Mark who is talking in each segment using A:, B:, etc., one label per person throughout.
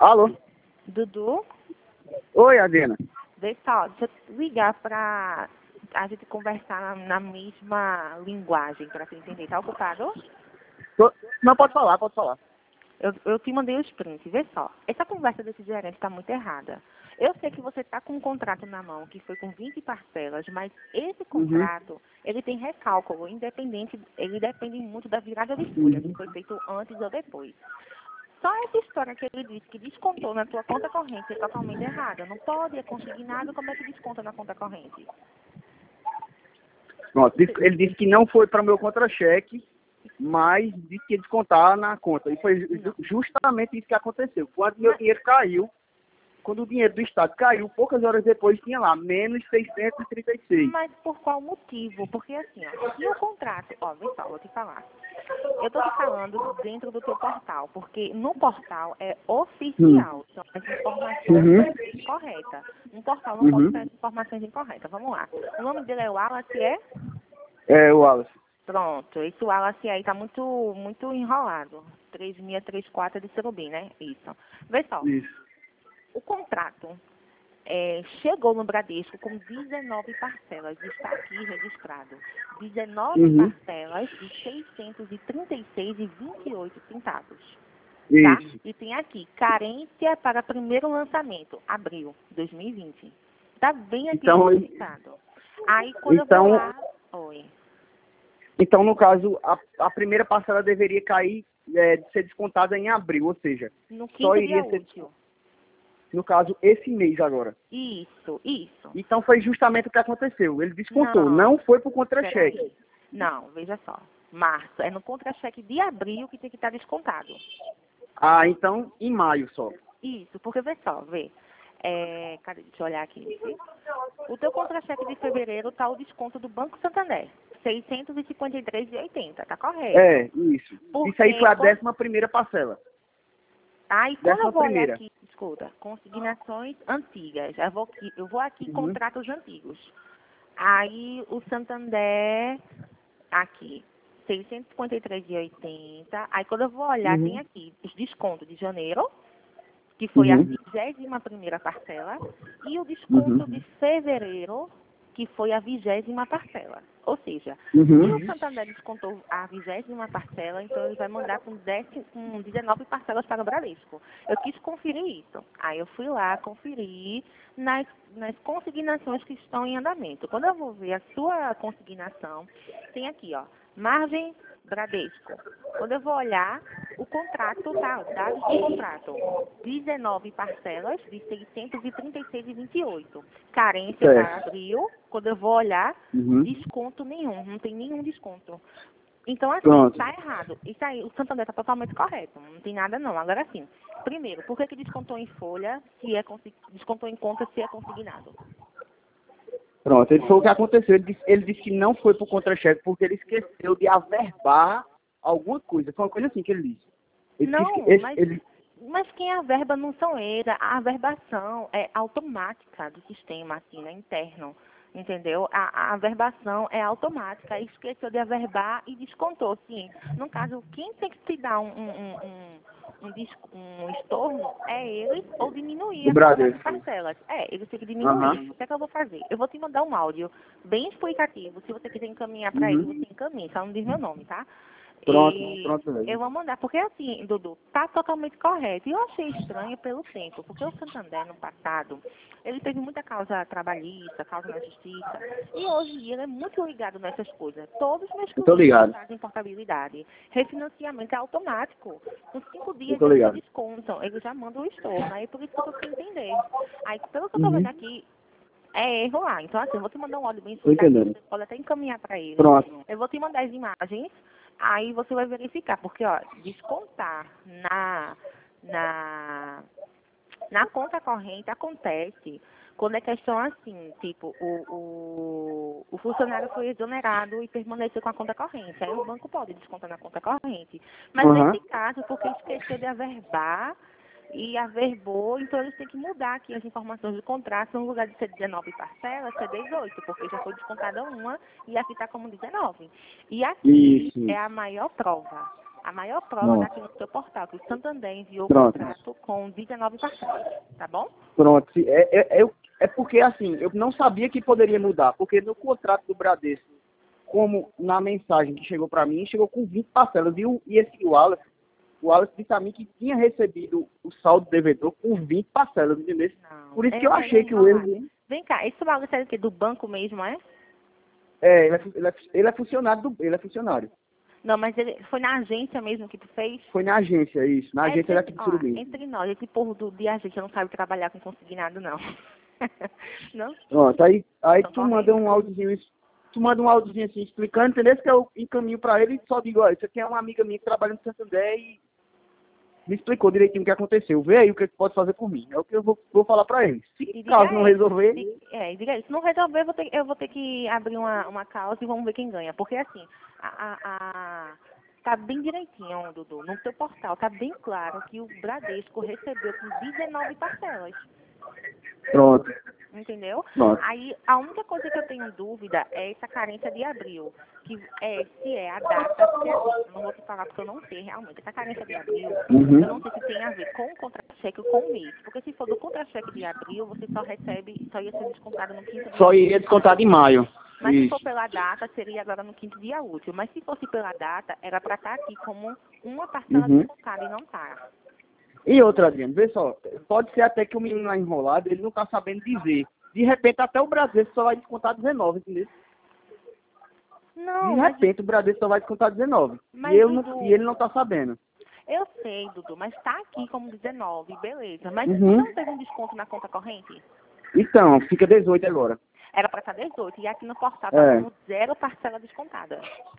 A: Alô?
B: Dudu,
A: Oi, Adriana.
B: vê só, deixa eu ligar pra a gente conversar na mesma linguagem, pra você entender. Tá ocupado?
A: Não, pode falar, pode falar.
B: Eu te mandei os prints, vê só. Essa conversa desse gerente está muito errada. Eu sei que você está com um contrato na mão que foi com 20 parcelas, mas esse contrato, ele tem recálculo independente, ele depende muito da virada de folha, se foi feito antes ou depois. Só essa história que ele disse que descontou na tua conta corrente é totalmente errada. Não pode, é consignado, como é que desconta na conta corrente?
A: Pronto, ele disse que não foi para o meu contra-cheque, mas disse que ia descontar na conta. E foi justamente isso que aconteceu. Quando meu dinheiro caiu, quando o dinheiro do Estado caiu, poucas horas depois tinha lá, menos 636.
B: Mas por qual motivo? Porque assim, ó, se o contrato, ó, vê só, vou te falar. Eu estou te falando dentro do teu portal, porque no portal é oficial, são as informações corretas. Um portal não pode ter as informações incorretas. Vamos lá. O nome dele é Wallace, é?
A: É, o Wallace.
B: Pronto, esse Wallace aí tá muito enrolado. 3634 é de Surubim, né? Isso. Vê só,
A: Isso.
B: o contrato chegou no Bradesco com 19 parcelas, está aqui registrado. 19 parcelas de 636,28 centavos. Tá?
A: Isso.
B: E tem aqui, carência para primeiro lançamento, abril 2020. Tá bem aqui
A: Então,
B: registrado. Aí quando eu vou lá... Oi.
A: Então, no caso, a primeira parcela deveria cair, ser descontada em abril, ou seja,
B: No
A: só
B: quinto
A: iria
B: dia
A: ser,
B: útil.
A: no caso, esse mês agora.
B: Isso.
A: Então foi justamente o que aconteceu. Ele descontou,
B: Não.
A: não foi pro contra-cheque.
B: Peraí. Não, veja só. Março, é no contra-cheque de abril que tem que estar descontado.
A: Ah, então em maio só.
B: Isso, porque vê só, vê. Cadê? Deixa eu olhar aqui. O teu contra-cheque de fevereiro está o desconto do Banco Santander. 653,80, tá correto?
A: É, isso.
B: Porque
A: Isso aí foi a 11ª parcela.
B: Aí quando eu vou olhar
A: 11ª.
B: aqui, escuta, consignações antigas. Eu vou aqui em contratos antigos. Aí o Santander, aqui, 653,80. Aí quando eu vou olhar, tem aqui os descontos de janeiro, que foi a 21ª parcela, e o desconto de fevereiro, que foi a 20ª parcela. Ou seja, se o Santander descontou a 20ª parcela, então ele vai mandar com 19 parcelas para o Bradesco. Eu quis conferir isso. Aí eu fui lá conferir nas consignações que estão em andamento. Quando eu vou ver a sua consignação, tem aqui, ó, margem Bradesco. Quando eu vou olhar, o contrato, tá, dados do contrato, 19 parcelas de 636,28. Carência para abril, quando eu vou olhar, desconto nenhum, não tem nenhum desconto. Então, assim, tá errado. Isso aí, o Santander tá totalmente correto, não tem nada não. Agora sim, primeiro, por que descontou em folha, descontou em conta se é consignado?
A: Pronto, ele foi o que aconteceu. Ele disse que não foi pro contra-cheque porque ele esqueceu de averbar alguma coisa. Foi uma coisa assim que ele disse. Ele
B: Não,
A: disse que
B: mas quem averba não são eles. A averbação é automática do sistema, assim, né, interno. Entendeu? A averbação é automática. Esqueceu de averbar e descontou, sim. No caso, quem tem que te dar um estorno é ele ou diminuir a quantidade de parcelas. Eles têm que diminuir. O que é que eu vou fazer? Eu vou te mandar um áudio bem explicativo. Se você quiser encaminhar para ele, você encaminha. Só não diz meu nome, tá?
A: Pronto
B: E eu vou mandar, porque assim, Dudu, tá totalmente correto. E eu achei estranho pelo tempo, porque o Santander, no passado, ele teve muita causa trabalhista, causa na justiça, e hoje em dia ele é muito ligado nessas coisas. Todos os meus clientes fazem portabilidade. Refinanciamento é automático. Com 5 dias eles já descontam, eles já mandam o estorno. Aí por isso que eu tô sem entender. Aí, pelo que eu tô vendo aqui, é erro lá. Então, assim, eu vou te mandar um áudio bem explicativo, você pode até encaminhar para ele.
A: Pronto.
B: Eu vou te mandar as imagens, aí você vai verificar, porque, ó, descontar na conta corrente acontece quando é questão assim, tipo, o funcionário foi exonerado e permaneceu com a conta corrente. Aí o banco pode descontar na conta corrente. Mas nesse caso, porque esqueceu de averbar e averbou, então eles têm que mudar aqui as informações do contrato, no lugar de ser 19 parcelas, ser 18, porque já foi descontada uma e aqui está como 19. E aqui é a maior prova. A maior prova
A: Pronto.
B: está aqui no seu portal, que o Santander enviou o
A: Pronto.
B: contrato com 19 parcelas, tá bom?
A: Pronto. É porque, assim, eu não sabia que poderia mudar, porque no contrato do Bradesco, como na mensagem que chegou para mim, chegou com 20 parcelas. E esse o Wallace disse a mim que tinha recebido o saldo do devedor com 20 parcelas, entendeu?
B: Não.
A: Por isso que eu achei que o erro...
B: Vem cá, esse valor é o quê? Do banco mesmo, é?
A: Ele é funcionário ele é funcionário.
B: Não, mas ele foi na agência mesmo que tu fez?
A: Foi na agência, isso. Na agência daqui de Surubim.
B: Entre nós, esse povo de agência não sabe trabalhar com consignado, não. Não?
A: Pronto, aí
B: Então,
A: tu manda um áudiozinho, assim, explicando, entendeu? Que eu encaminho pra ele e só digo, ó, isso aqui é uma amiga minha que trabalha no Santander e me explicou direitinho o que aconteceu. Vê aí o que pode fazer por mim. É o que eu vou falar pra ele. Se caso não resolver...
B: Diga aí. Se não resolver, eu vou ter que abrir uma causa e vamos ver quem ganha. Porque, assim, tá bem direitinho, Dudu. No teu portal tá bem claro que o Bradesco recebeu com 19 parcelas.
A: Pronto.
B: Entendeu?
A: Pronto.
B: Aí, a única coisa que eu tenho dúvida é essa carência de abril. Que se é a data, eu não vou te falar porque eu não sei realmente. Essa carência de abril, eu não sei se tem a ver com o contra-cheque ou com o mês. Porque se for do contra-cheque de abril, você só ia ser descontado no quinto dia.
A: Só iria descontado em maio.
B: Mas
A: Isso.
B: se for pela data, seria agora no quinto dia útil. Mas se fosse pela data, era para estar aqui como uma parcela descontada e não tá.
A: E outra, Adriano, vê só, pode ser até que o menino lá enrolado, ele não tá sabendo dizer. De repente, até o Bradesco só vai descontar 19, entendeu?
B: Não,
A: De repente, o Bradesco só vai descontar 19.
B: Mas,
A: E
B: Dudu,
A: ele não tá sabendo.
B: Eu sei, Dudu, mas tá aqui como 19, beleza. Mas
A: Uhum.
B: não teve um desconto na conta corrente?
A: Então, fica 18 agora.
B: Era para estar 18. E aqui no portal tá como 0 parcela descontada.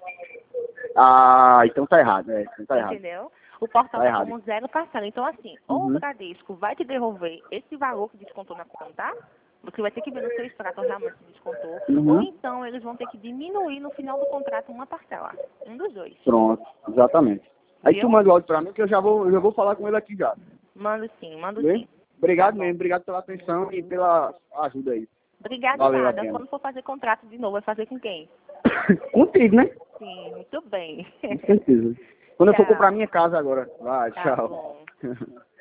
A: Ah, então tá errado. Então tá errado.
B: Entendeu? O portal
A: Tá
B: tá
A: errado.
B: como 0 parcela. Então, assim, ou o Bradesco vai te devolver esse valor que descontou na conta, você vai ter que ver no seu extrato realmente se descontou. Ou então eles vão ter que diminuir no final do contrato uma parcela. Um dos dois.
A: Pronto, exatamente. Aí
B: Viu?
A: tu manda o áudio pra mim que eu já vou falar com ele aqui já.
B: Mando sim.
A: Obrigado
B: Tá
A: mesmo, obrigado pela atenção e pela ajuda aí.
B: Obrigada,
A: Valeu,
B: nada.
A: Adriano.
B: Quando for fazer contrato de novo, vai fazer com quem?
A: Contigo, né?
B: Sim, muito bem.
A: Com certeza. Quando eu for
B: Tchau.
A: comprar minha casa agora. Vai,
B: Tá
A: tchau.
B: bom.